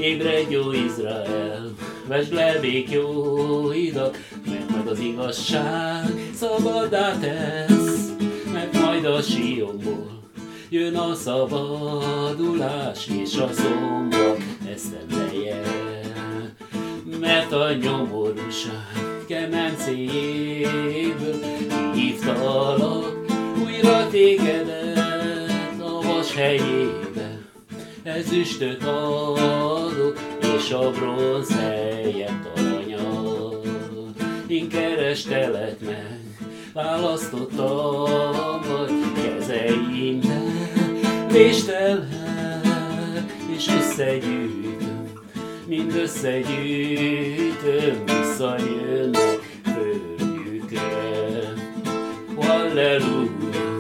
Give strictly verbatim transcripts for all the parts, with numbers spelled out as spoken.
Ébredj, jó Izrael, vesd le békjóidat, mert majd az igazság szabaddá tesz, mert majd a Sionból jön a szabadulás, és a szombat esztendeje. Mert a nyomorúság kemencéjéből hívtalak újra tégedet a vas helyébe. Ezüstöt adok, és a bronz helyett aranyat. Én kerestelek meg, választottam majd kezeimben, véstelek, és összegyűjtöm, mind összegyűjtöm, visszajönnek földjükre. Halleluja,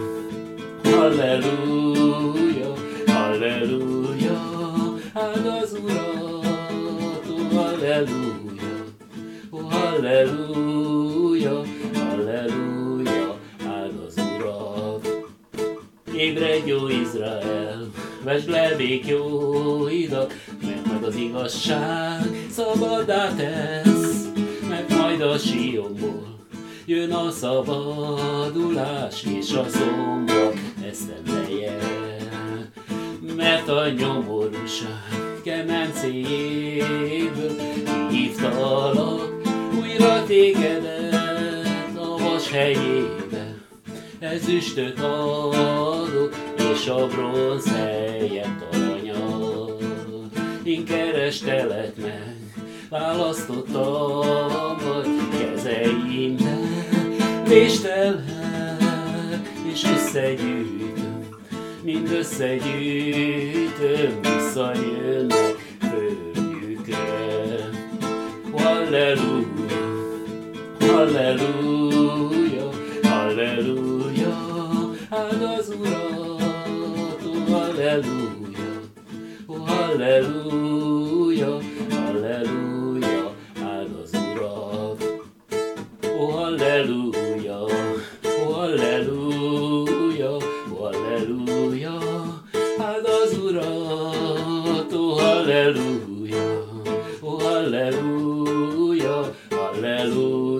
halleluja, halleluja, áld az Urat, ó, halleluja, ó, halleluja, halleluja, áld az Urat. Ébredj, jó Izrael, vesd le békjóidat, mert majd az igazság szabaddá tesz, mert majd a Sionból jön a szabadulás, és a szombat esztendeje. Mert a nyomorúság kemencéjéből hívtalak újra tégedet a vas helyébe. Ezüstöt adok, és a bronz helyett aranyat. Én kerestelek meg, választottam majd kezeimben, véstelek, és összegyűjtöm, mind összegyűjtöm, visszajönnek földjükre. Halleluja, halleluja, halleluja, áld az Urat, ó, halleluja, ó, halleluja, halleluja, áld az Urat. Ó, halleluja, ó, halleluja, ó, halleluja, áld az Urat, ó, halleluja, ó, halleluja, halleluja.